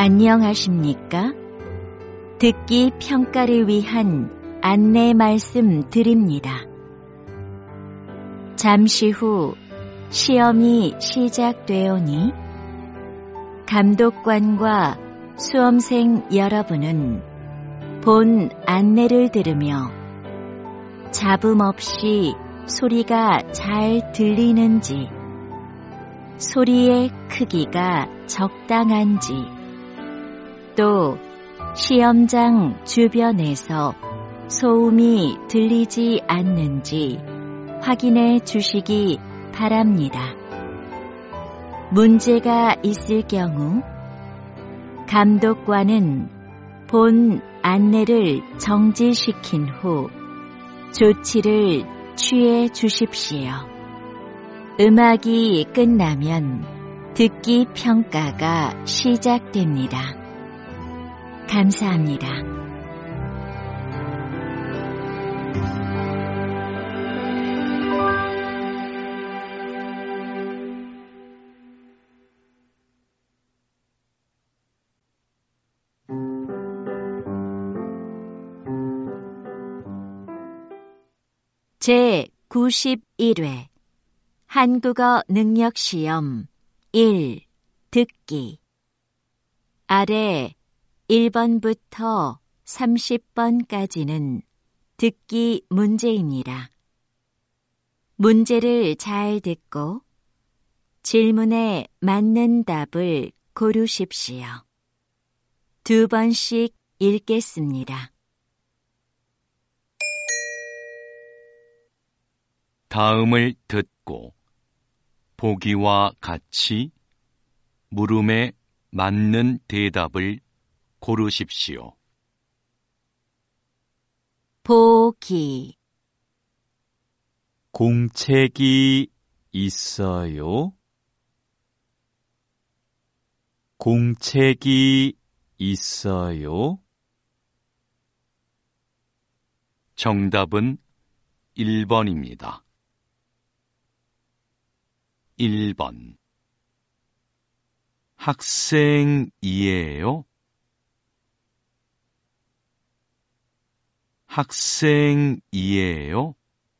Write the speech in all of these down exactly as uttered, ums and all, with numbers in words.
안녕하십니까? 듣기 평가를 위한 안내 말씀 드립니다. 잠시 후 시험이 시작되오니 감독관과 수험생 여러분은 본 안내를 들으며 잡음 없이 소리가 잘 들리는지, 소리의 크기가 적당한지, 또 시험장 주변에서 소음이 들리지 않는지 확인해 주시기 바랍니다. 문제가 있을 경우 감독관은 본 안내를 정지시킨 후 조치를 취해 주십시오. 음악이 끝나면 듣기 평가가 시작됩니다. 감사합니다. 제구십일 회 한국어 능력시험 일 듣기. 아래 일 번부터 삼십 번까지는 듣기 문제입니다. 문제를 잘 듣고 질문에 맞는 답을 고르십시오. 두 번씩 읽겠습니다. 다음을 듣고 보기와 같이 물음에 맞는 대답을 고르십시오. 보기. 공책이 있어요? 공책이 있어요? 정답은 일 번입니다. 일 번. 학생이에요? 학생이에요?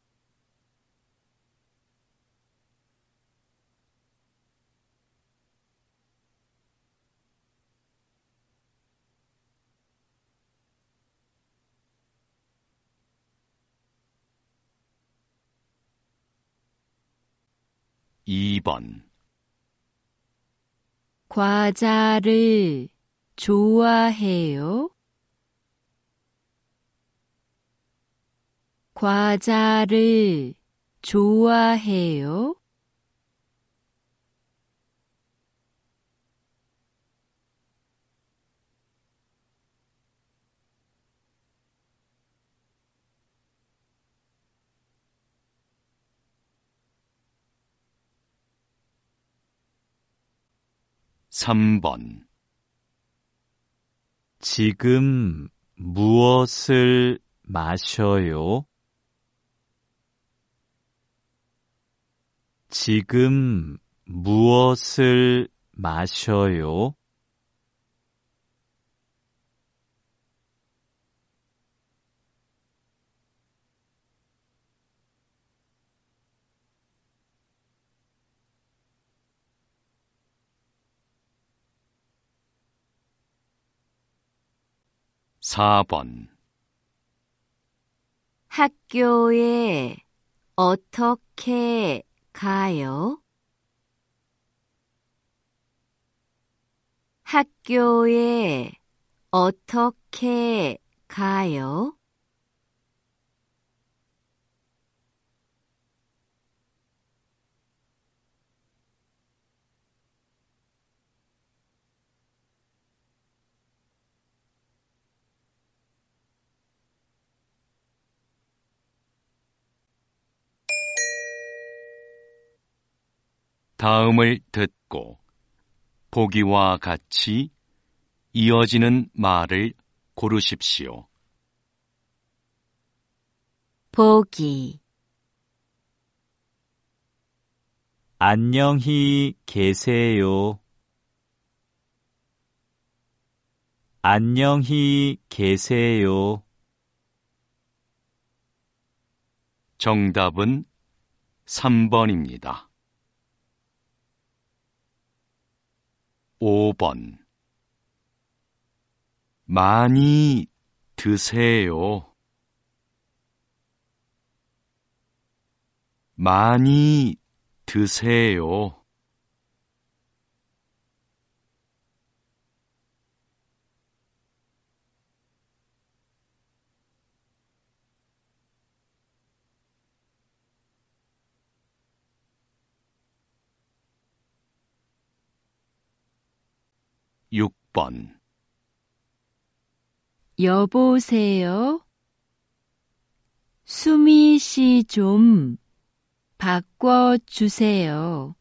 이 번. 과자를 좋아해요? 과자를 좋아해요? 삼 번. 지금 무엇을 마셔요? 지금 무엇을 마셔요? 사 번. 학교에 어떻게 가요? 학교에 어떻게 가요? 다음을 듣고 보기와 같이 이어지는 말을 고르십시오. 보기. 안녕히 계세요. 안녕히 계세요. 정답은 삼 번입니다. 오 번. 많이 드세요. 많이 드세요. 육 번. 여보세요? 수미 씨 좀 바꿔주세요.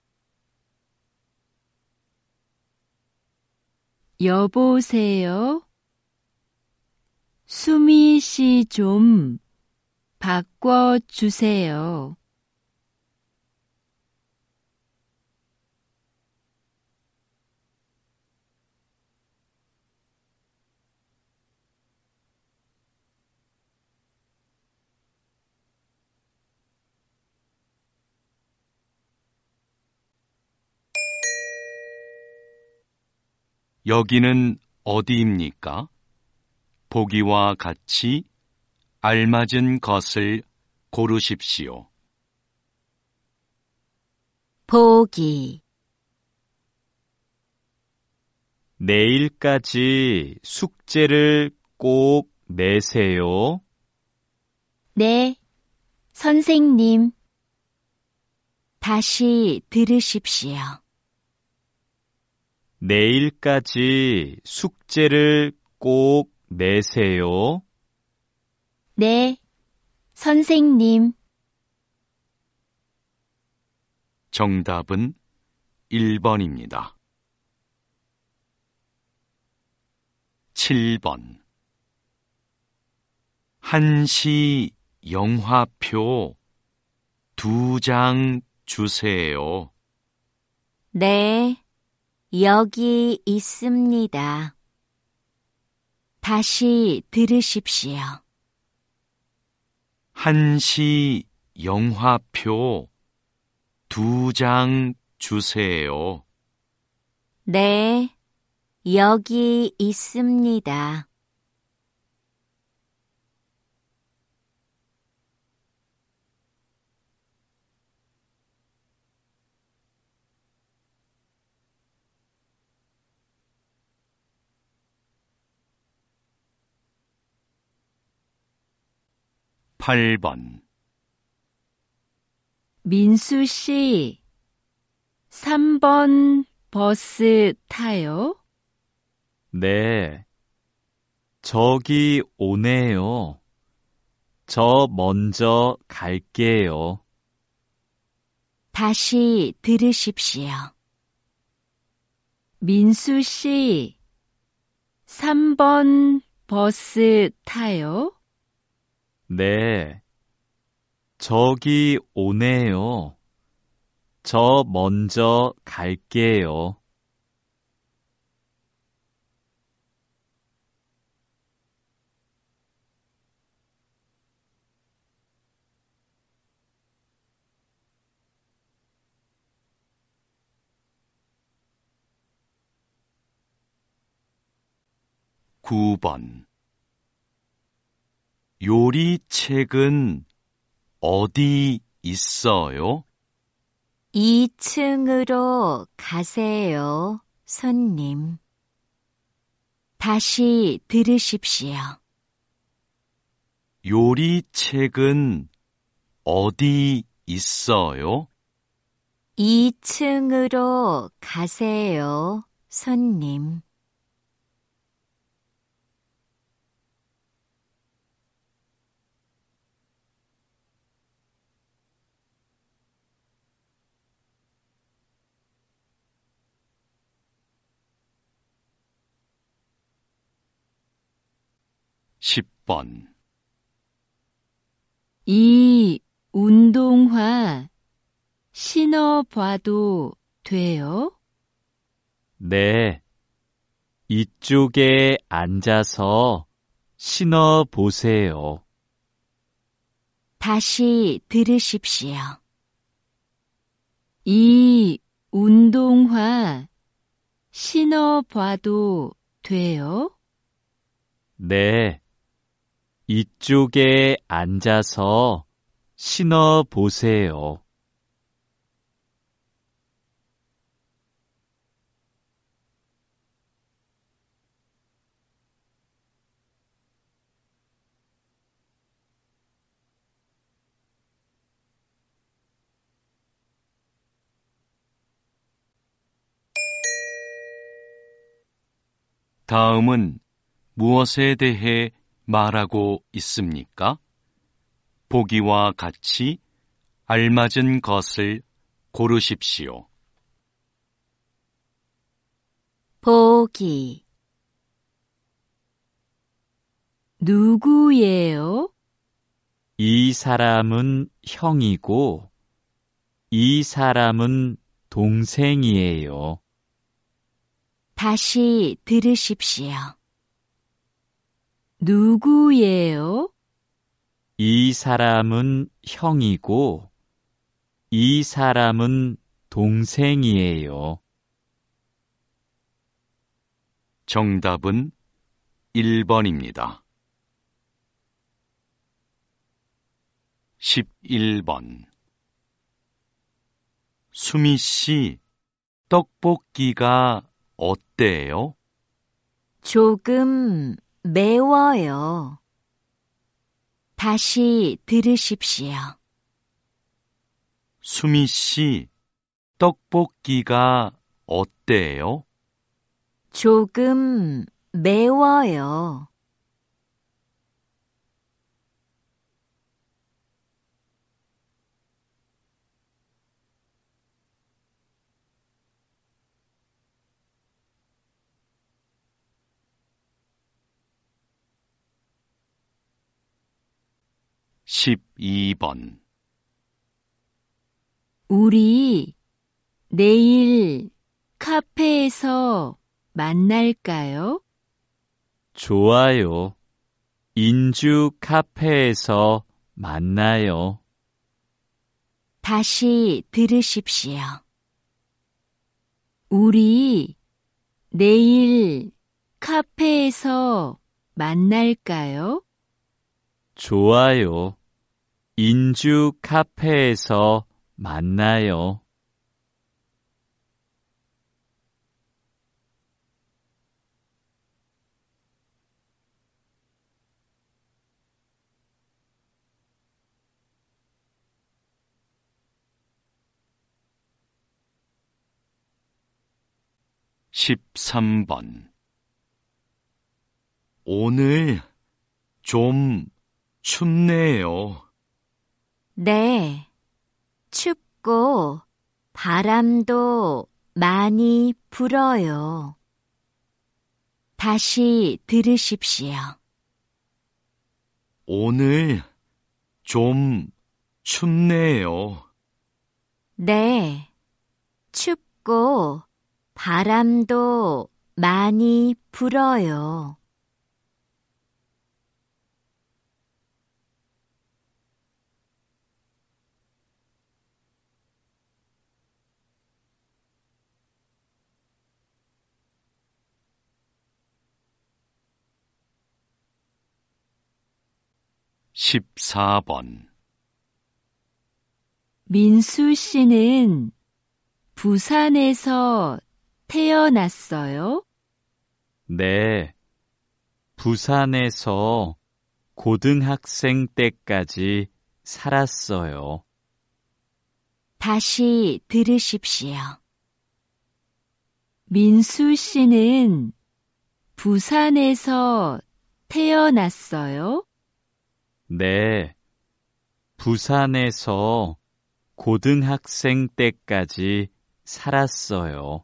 여보세요? 수미 씨 좀 바꿔주세요. 여기는 어디입니까? 보기와 같이 알맞은 것을 고르십시오. 보기, 내일까지 숙제를 꼭 내세요. 네, 선생님. 다시 들으십시오. 내일까지 숙제를 꼭 내세요. 네, 선생님. 정답은 일 번입니다. 칠 번. 한시 영화표 두 장 주세요. 네, 여기 있습니다. 다시 들으십시오. 한시 영화표 두 장 주세요. 네, 여기 있습니다. 팔 번. 민수 씨, 삼 번 버스 타요? 네, 저기 오네요. 저 먼저 갈게요. 다시 들으십시오. 민수 씨, 삼 번 버스 타요? 네, 저기 오네요. 저 먼저 갈게요. 구 번. 요리책은 어디 있어요? 이 층으로 가세요, 손님. 다시 들으십시오. 요리책은 어디 있어요? 이 층으로 가세요, 손님. 십 번. 이 운동화 신어봐도 돼요? 네, 이쪽에 앉아서 신어 보세요. 다시 들으십시오. 이 운동화 신어봐도 돼요? 네, 이쪽에 앉아서 신어 보세요. 다음은 무엇에 대해 말하고 있습니까? 보기와 같이 알맞은 것을 고르십시오. 보기. 누구예요? 이 사람은 형이고, 이 사람은 동생이에요. 다시 들으십시오. 누구예요? 이 사람은 형이고, 이 사람은 동생이에요. 정답은 일 번입니다. 십일 번. 수미 씨, 떡볶이가 어때요? 조금 매워요. 다시 들으십시오. 수미 씨, 떡볶이가 어때요? 조금 매워요. 십이 번. 우리 내일 카페에서 만날까요? 좋아요. 인주 카페에서 만나요. 다시 들으십시오. 우리 내일 카페에서 만날까요? 좋아요. 인주 카페에서 만나요. 십삼 번. 오늘 좀 춥네요. 네, 춥고 바람도 많이 불어요. 다시 들으십시오. 오늘 좀 춥네요. 네, 춥고 바람도 많이 불어요. 십사 번. 민수 씨는 부산에서 태어났어요? 네. 부산에서 고등학생 때까지 살았어요. 다시 들으십시오. 민수 씨는 부산에서 태어났어요? 네. 부산에서 고등학생 때까지 살았어요.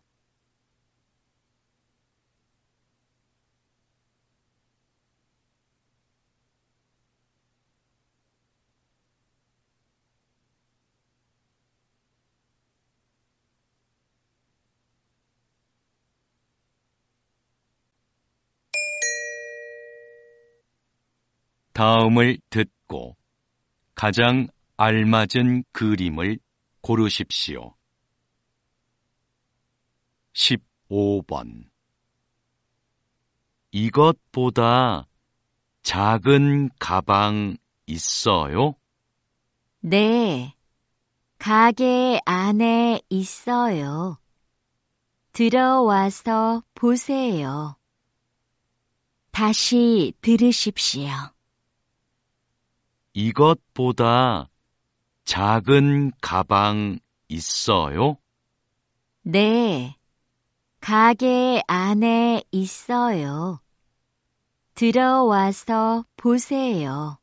다음을 듣고 가장 알맞은 그림을 고르십시오. 십오 번. 이것보다 작은 가방 있어요? 네, 가게 안에 있어요. 들어와서 보세요. 다시 들으십시오. 이것보다 작은 가방 있어요? 네, 가게 안에 있어요. 들어와서 보세요.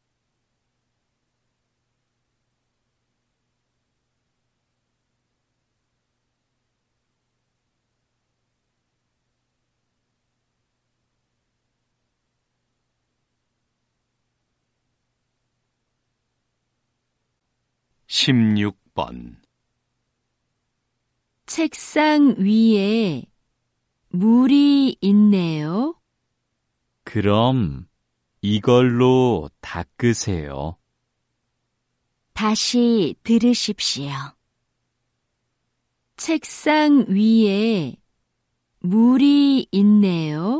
십육 번. 책상 위에 물이 있네요. 그럼 이걸로 닦으세요. 다시 들으십시오. 책상 위에 물이 있네요.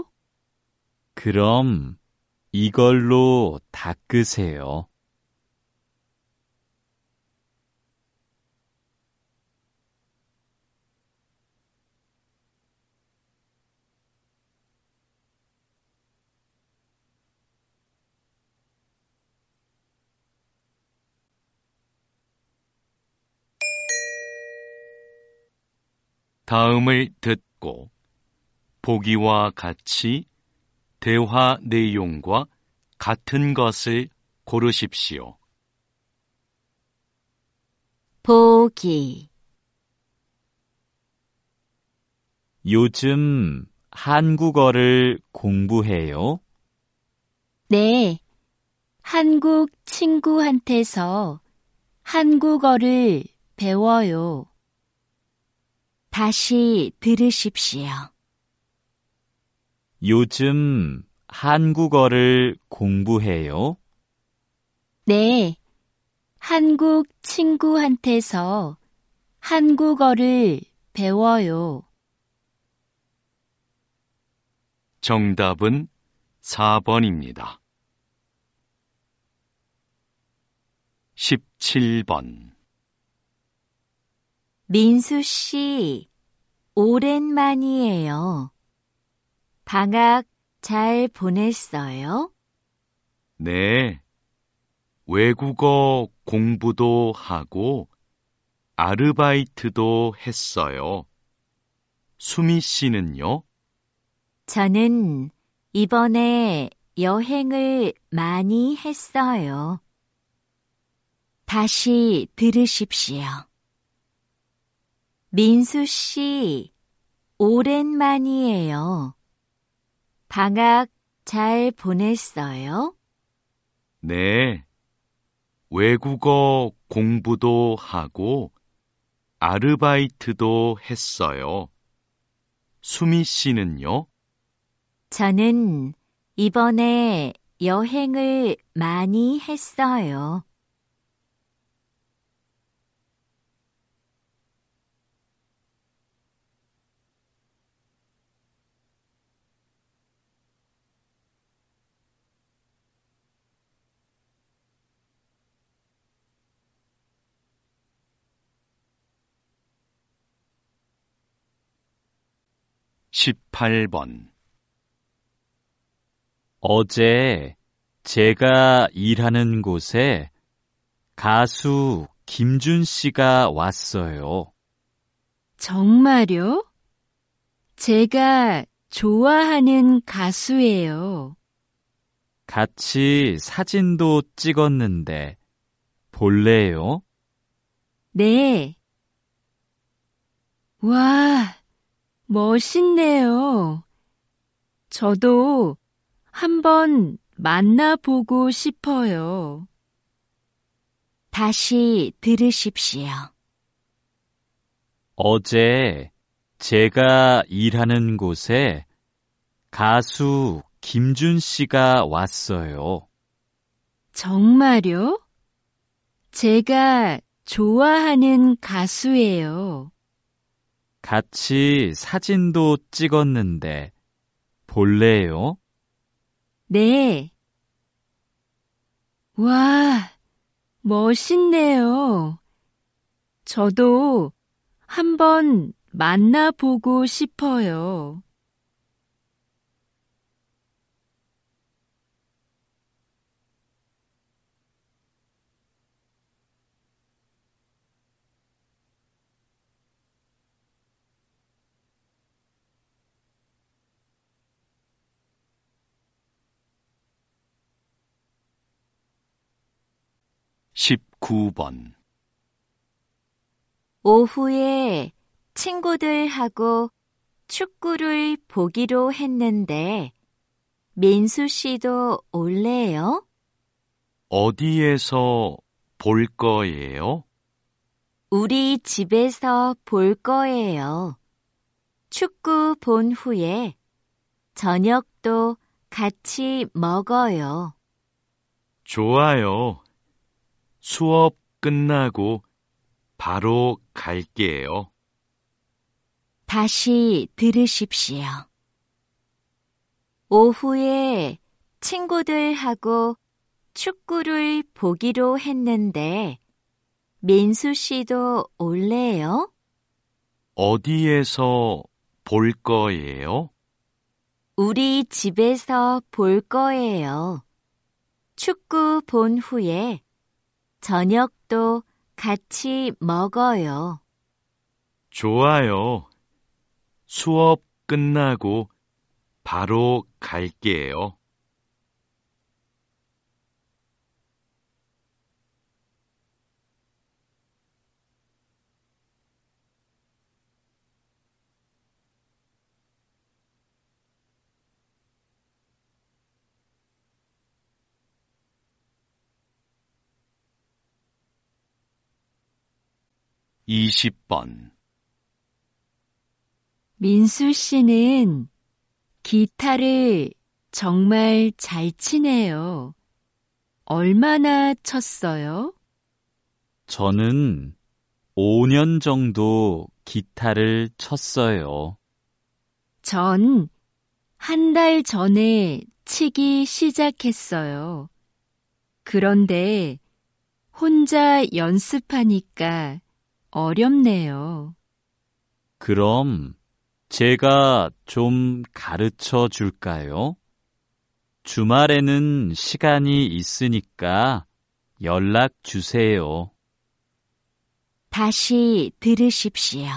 그럼 이걸로 닦으세요. 다음을 듣고 보기와 같이 대화 내용과 같은 것을 고르십시오. 보기. 요즘 한국어를 공부해요? 네, 한국 친구한테서 한국어를 배워요. 다시 들으십시오. 요즘 한국어를 공부해요? 네, 한국 친구한테서 한국어를 배워요. 정답은 사 번입니다. 십칠 번. 민수 씨, 오랜만이에요. 방학 잘 보냈어요? 네. 외국어 공부도 하고 아르바이트도 했어요. 수미 씨는요? 저는 이번에 여행을 많이 했어요. 다시 들으십시오. 민수 씨, 오랜만이에요. 방학 잘 보냈어요? 네. 외국어 공부도 하고 아르바이트도 했어요. 수미 씨는요? 저는 이번에 여행을 많이 했어요. 십팔 번. 어제 제가 일하는 곳에 가수 김준 씨가 왔어요. 정말요? 제가 좋아하는 가수예요. 같이 사진도 찍었는데 볼래요? 네. 와, 멋있네요. 저도 한번 만나보고 싶어요. 다시 들으십시오. 어제 제가 일하는 곳에 가수 김준 씨가 왔어요. 정말요? 제가 좋아하는 가수예요. 같이 사진도 찍었는데 볼래요? 네. 와, 멋있네요. 저도 한번 만나보고 싶어요. 십구 번. 오후에 친구들하고 축구를 보기로 했는데 민수 씨도 올래요? 어디에서 볼 거예요? 우리 집에서 볼 거예요. 축구 본 후에 저녁도 같이 먹어요. 좋아요. 수업 끝나고 바로 갈게요. 다시 들으십시오. 오후에 친구들하고 축구를 보기로 했는데 민수 씨도 올래요? 어디에서 볼 거예요? 우리 집에서 볼 거예요. 축구 본 후에 저녁도 같이 먹어요. 좋아요. 수업 끝나고 바로 갈게요. 이십 번. 민수 씨는 기타를 정말 잘 치네요. 얼마나 쳤어요? 저는 오 년 정도 기타를 쳤어요. 전 한 달 전에 치기 시작했어요. 그런데 혼자 연습하니까 어렵네요. 그럼 제가 좀 가르쳐 줄까요? 주말에는 시간이 있으니까 연락 주세요. 다시 들으십시오.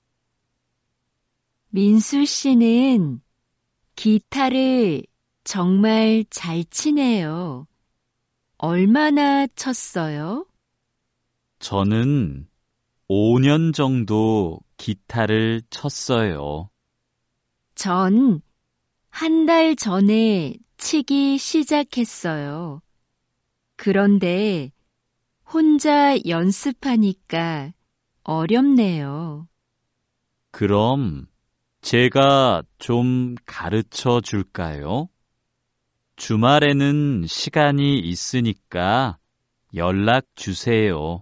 민수 씨는 기타를 정말 잘 치네요. 얼마나 쳤어요? 저는 오 년 정도 기타를 쳤어요. 전 한 달 전에 치기 시작했어요. 그런데 혼자 연습하니까 어렵네요. 그럼 제가 좀 가르쳐 줄까요? 주말에는 시간이 있으니까 연락 주세요.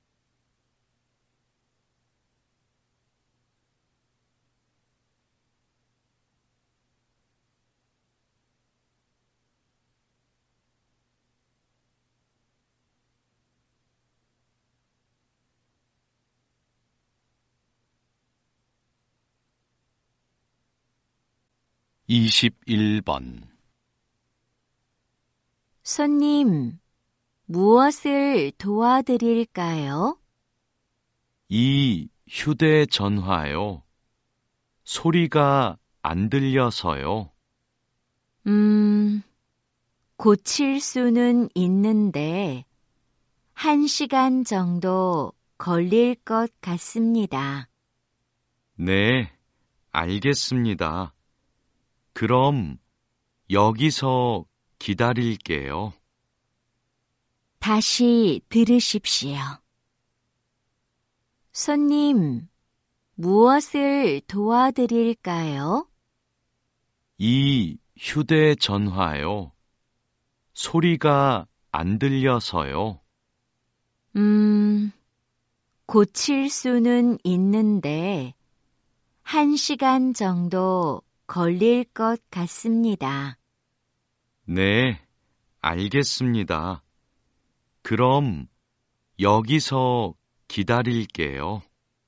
이십일 번. 손님, 무엇을 도와드릴까요? 이 휴대전화요. 소리가 안 들려서요. 음, 고칠 수는 있는데 한 시간 정도 걸릴 것 같습니다. 네, 알겠습니다. 그럼 여기서 기다릴게요. 다시 들으십시오. 손님, 무엇을 도와드릴까요? 이 휴대전화요. 소리가 안 들려서요. 음, 고칠 수는 있는데 한 시간 정도 걸릴 것 같습니다. 네, 알겠습니다. 그럼 여기서 기다릴게요.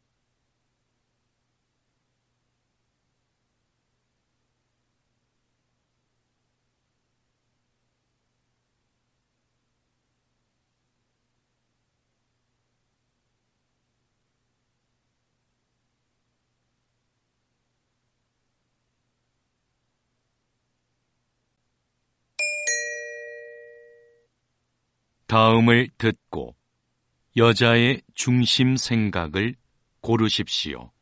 다음을 듣고 여자의 중심 생각을 고르십시오.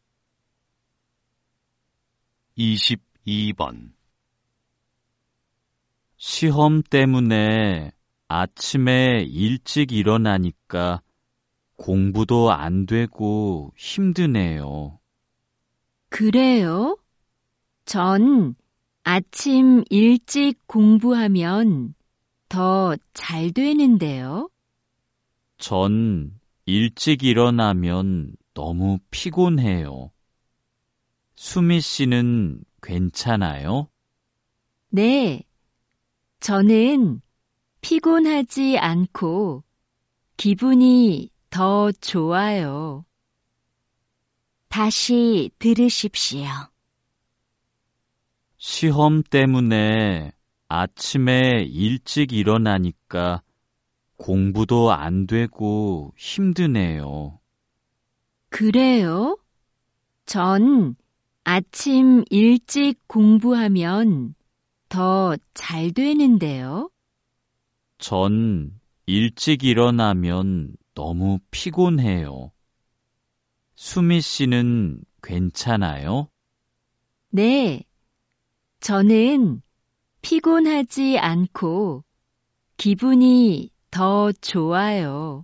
이십이 번. 시험 때문에 아침에 일찍 일어나니까 공부도 안 되고 힘드네요. 그래요? 전 아침 일찍 공부하면 더 잘 되는데요. 전 일찍 일어나면 너무 피곤해요. 수미 씨는 괜찮아요? 네, 저는 피곤하지 않고 기분이 더 좋아요. 다시 들으십시오. 시험 때문에 아침에 일찍 일어나니까 공부도 안 되고 힘드네요. 그래요? 전 아침 일찍 공부하면 더 잘 되는데요. 전 일찍 일어나면 너무 피곤해요. 수미 씨는 괜찮아요? 네, 저는 피곤하지 않고 기분이 더 좋아요.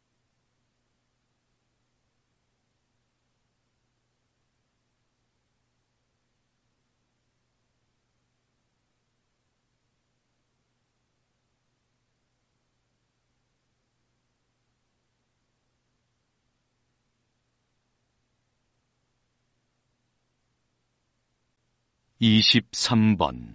이십삼 번.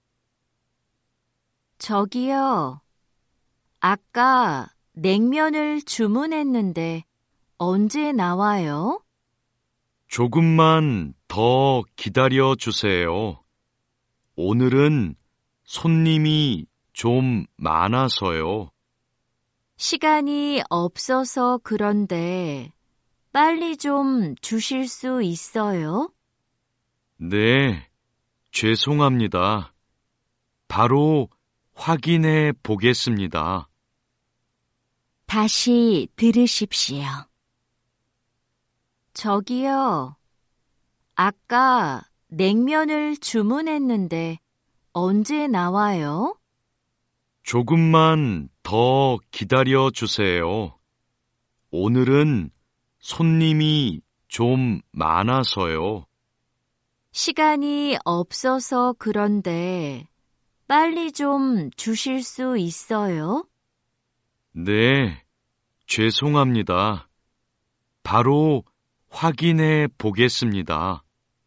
저기요, 아까 냉면을 주문했는데 언제 나와요? 조금만 더 기다려 주세요. 오늘은 손님이 좀 많아서요. 시간이 없어서 그런데 빨리 좀 주실 수 있어요? 네, 죄송합니다. 바로 확인해 보겠습니다. 다시 들으십시오. 저기요, 아까 냉면을 주문했는데 언제 나와요? 조금만 더 기다려 주세요. 오늘은 손님이 좀 많아서요. 시간이 없어서 그런데 빨리 좀 주실 수 있어요? 네, 죄송합니다. 바로 확인해 보겠습니다.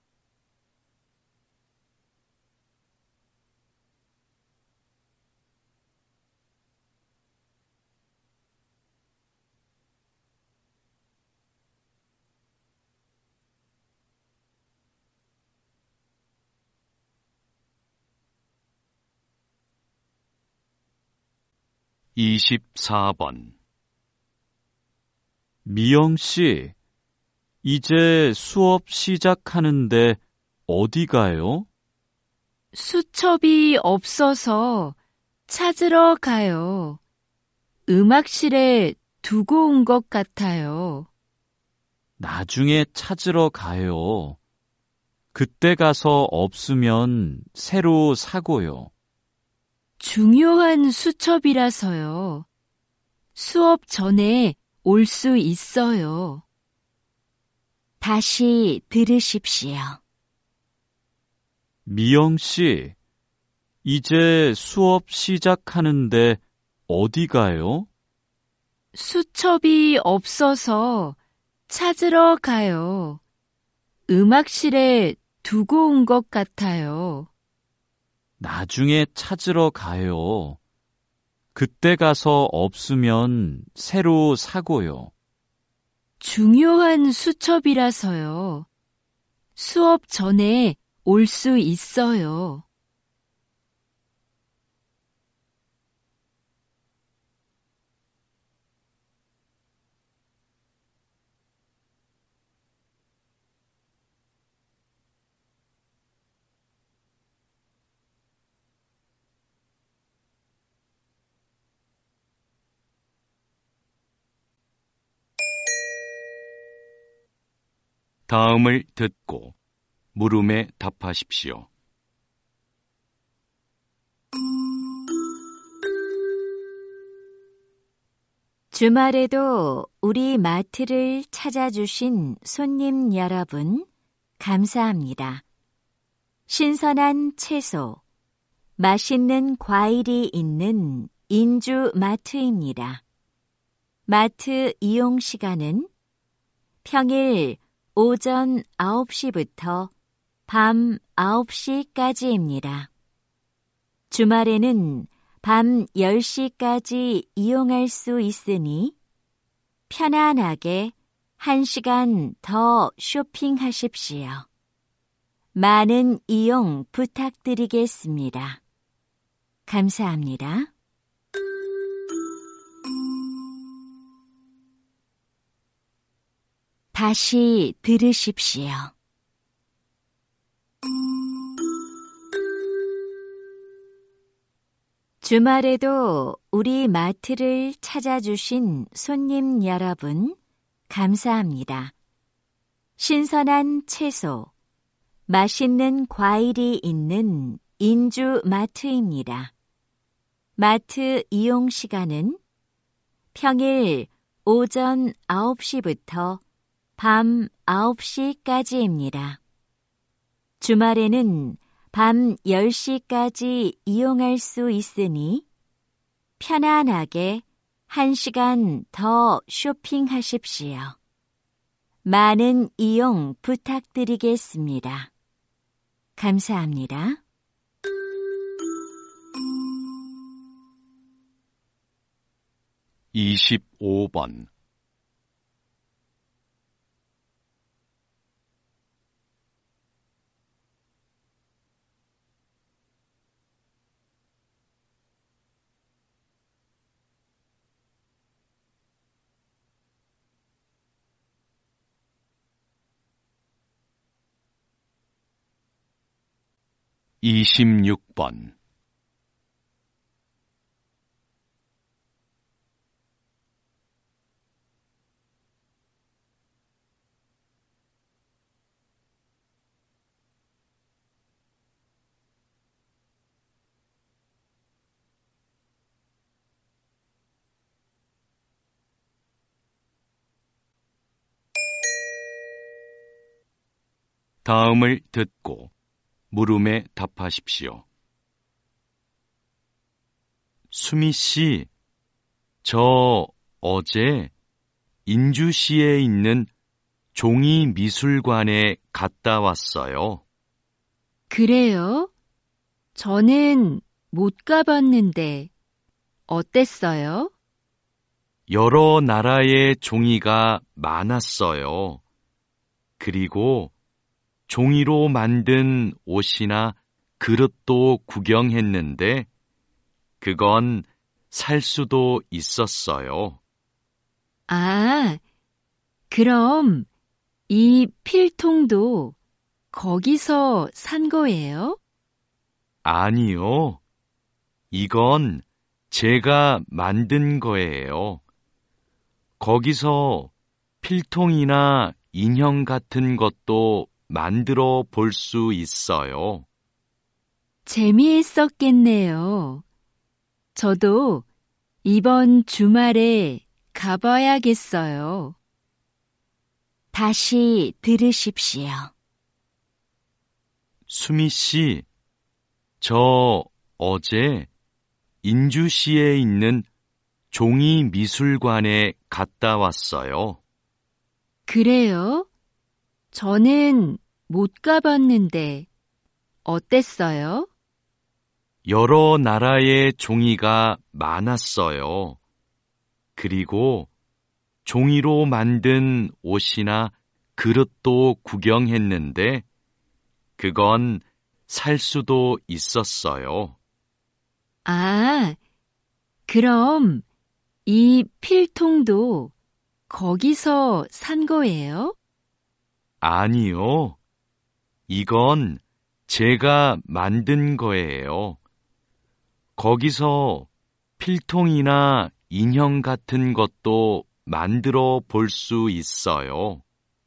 이십사 번. 미영 씨, 이제 수업 시작하는데 어디 가요? 수첩이 없어서 찾으러 가요. 음악실에 두고 온 것 같아요. 나중에 찾으러 가요. 그때 가서 없으면 새로 사고요. 중요한 수첩이라서요. 수업 전에 올 수 있어요. 다시 들으십시오. 미영 씨, 이제 수업 시작하는데 어디 가요? 수첩이 없어서 찾으러 가요. 음악실에 두고 온 것 같아요. 나중에 찾으러 가요. 그때 가서 없으면 새로 사고요. 중요한 수첩이라서요. 수업 전에 올 수 있어요. 다음을 듣고 물음에 답하십시오. 주말에도 우리 마트를 찾아주신 손님 여러분, 감사합니다. 신선한 채소, 맛있는 과일이 있는 인주 마트입니다. 마트 이용 시간은 평일 오전 아홉 시부터 밤 아홉 시까지입니다. 주말에는 밤 열 시까지 이용할 수 있으니 편안하게 한 시간 더 쇼핑하십시오. 많은 이용 부탁드리겠습니다. 감사합니다. 다시 들으십시오. 주말에도 우리 마트를 찾아주신 손님 여러분, 감사합니다. 신선한 채소, 맛있는 과일이 있는 인주 마트입니다. 마트 이용 시간은 평일 오전 아홉 시부터 밤 아홉 시까지입니다. 주말에는 밤 열 시까지 이용할 수 있으니 편안하게 한 시간 더 쇼핑하십시오. 많은 이용 부탁드리겠습니다. 감사합니다. 이십오 번 이십육 번 다음을 듣고 물음에 답하십시오. 수미 씨, 저 어제 인주시에 있는 종이미술관에 갔다 왔어요. 그래요? 저는 못 가봤는데 어땠어요? 여러 나라의 종이가 많았어요. 그리고 종이로 만든 옷이나 그릇도 구경했는데 그건 살 수도 있었어요. 아, 그럼 이 필통도 거기서 산 거예요? 아니요. 이건 제가 만든 거예요. 거기서 필통이나 인형 같은 것도 만들어 볼 수 있어요. 재미있었겠네요. 저도 이번 주말에 가봐야겠어요. 다시 들으십시오. 수미 씨, 저 어제 인주시에 있는 종이 미술관에 갔다 왔어요. 그래요? 저는 못 가봤는데 어땠어요? 여러 나라의 종이가 많았어요. 그리고 종이로 만든 옷이나 그릇도 구경했는데 그건 살 수도 있었어요. 아, 그럼 이 필통도 거기서 산 거예요? 아니요. 이건 제가 만든 거예요. 거기서 필통이나 인형 같은 것도 만들어 볼 수 있어요.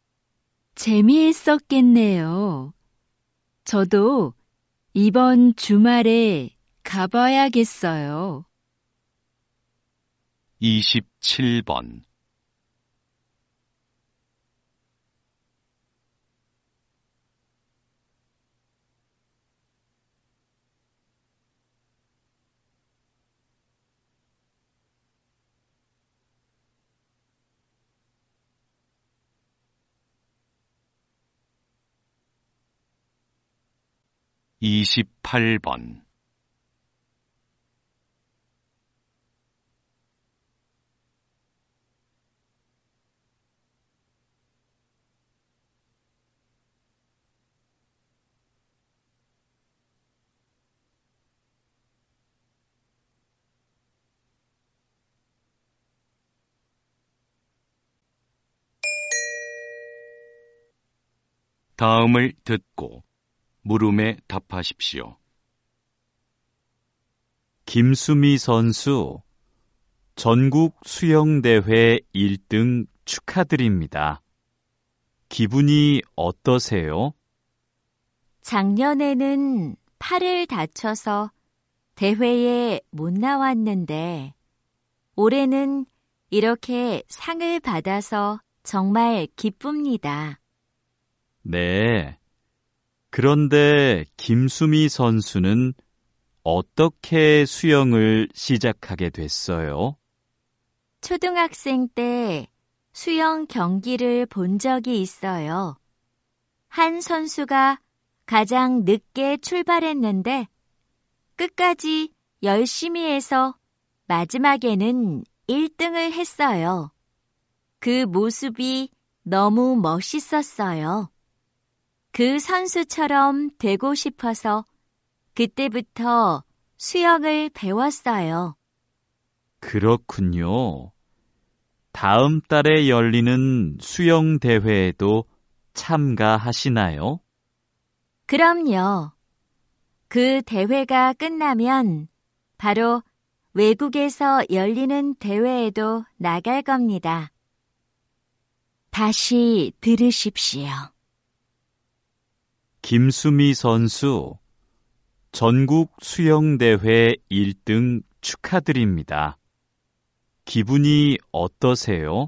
재미있었겠네요. 저도 이번 주말에 가봐야겠어요. 이십칠 번. 이십팔 번. 다음을 듣고 물음에 답하십시오. 김수미 선수, 전국 수영대회 일 등 축하드립니다. 기분이 어떠세요? 작년에는 팔을 다쳐서 대회에 못 나왔는데 올해는 이렇게 상을 받아서 정말 기쁩니다. 네. 그런데 김수미 선수는 어떻게 수영을 시작하게 됐어요? 초등학생 때 수영 경기를 본 적이 있어요. 한 선수가 가장 늦게 출발했는데 끝까지 열심히 해서 마지막에는 일 등을 했어요. 그 모습이 너무 멋있었어요. 그 선수처럼 되고 싶어서 그때부터 수영을 배웠어요. 그렇군요. 다음 달에 열리는 수영 대회에도 참가하시나요? 그럼요. 그 대회가 끝나면 바로 외국에서 열리는 대회에도 나갈 겁니다. 다시 들으십시오. 김수미 선수, 전국 수영대회 일 등 축하드립니다. 기분이 어떠세요?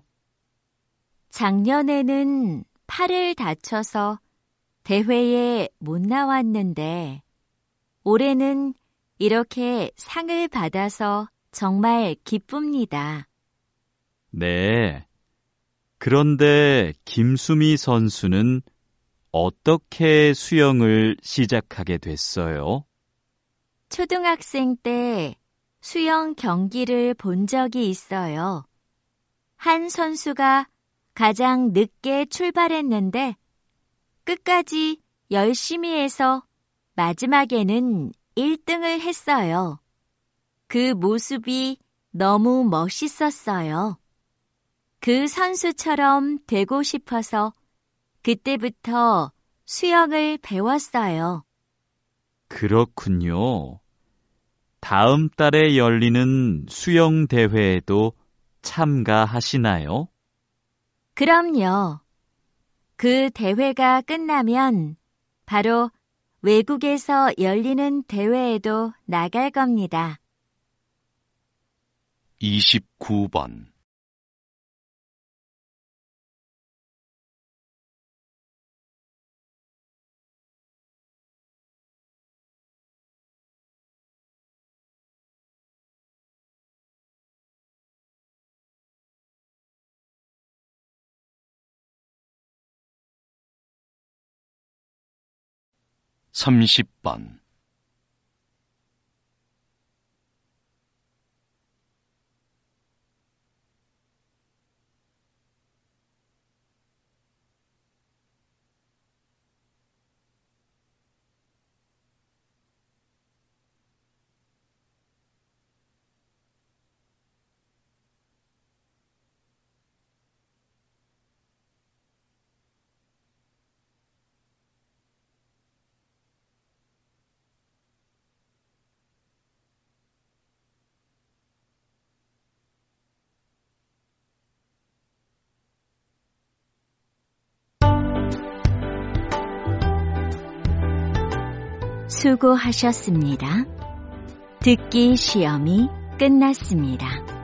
작년에는 팔을 다쳐서 대회에 못 나왔는데 올해는 이렇게 상을 받아서 정말 기쁩니다. 네. 그런데 김수미 선수는 어떻게 수영을 시작하게 됐어요? 초등학생 때 수영 경기를 본 적이 있어요. 한 선수가 가장 늦게 출발했는데 끝까지 열심히 해서 마지막에는 일 등을 했어요. 그 모습이 너무 멋있었어요. 그 선수처럼 되고 싶어서 그때부터 수영을 배웠어요. 그렇군요. 다음 달에 열리는 수영 대회에도 참가하시나요? 그럼요. 그 대회가 끝나면 바로 외국에서 열리는 대회에도 나갈 겁니다. 이십구 번. 삼십 번. 수고하셨습니다. 듣기 시험이 끝났습니다.